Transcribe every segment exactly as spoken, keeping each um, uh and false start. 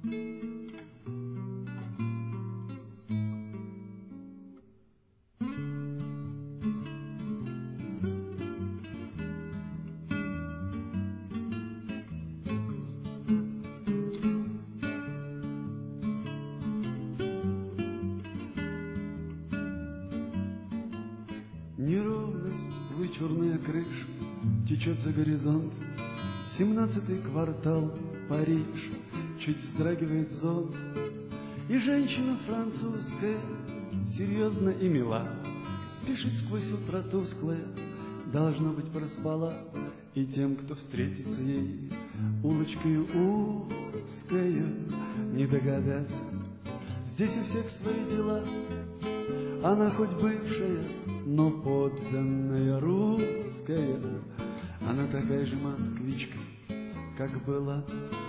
Неровность, вычурная крыша течет за горизонт. Семнадцатый квартал, Париж, чуть вздрагивает зонт. И женщина французская, серьезно и мила, спешит сквозь утро тусклое, должно быть, проспала. И тем, кто встретится ей улочкой узкою, не догадаться. Здесь у всех свои дела. Она хоть бывшая, но подданная русская. Она такая же москвичка, как была.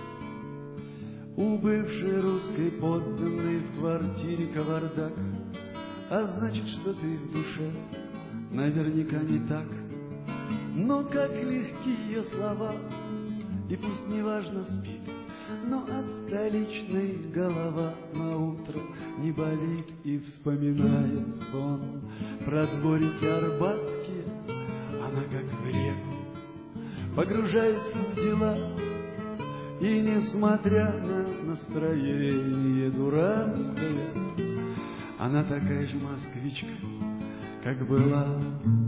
У бывшей русской подданной в квартире кавардак, а значит, что ты в душе наверняка не так. Но как легки ее слова, и пусть неважно спит, но от столичной голова на утро не болит. И вспоминая сон про дворики арбатские, она как в реку погружается в дела. И несмотря на настроение дурацкое, она такая же москвичка, как была.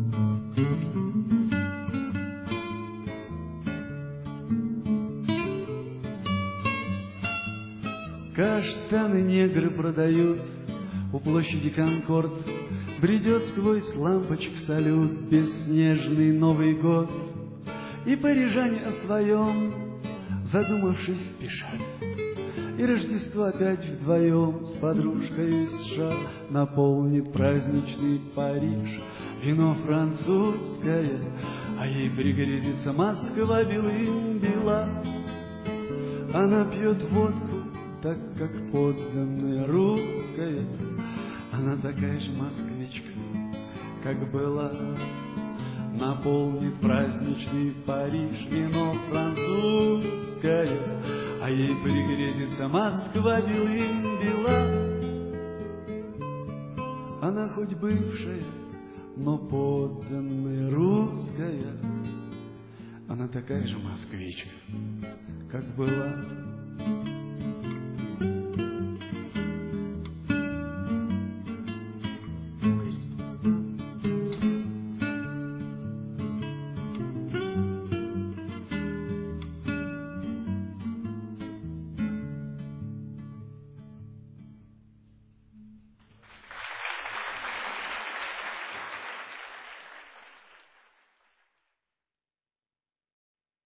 Каштаны негры продают у площади Конкорд. Бредет сквозь лампочек салют бесснежный Новый год. И парижане о своем, задумавшись, спешат. И Рождество опять вдвоем с подружкой из США наполнит праздничный Париж. Вино французское, а ей пригрезится Москва белым бела. Она пьет водку, так как подданная русская. Она такая же москвичка, как была. Наполнит праздничный Париж вино французское, а ей пригрезится Москва белым бела. Она хоть бывшая, но подданная русская. Она такая же москвичка, как была.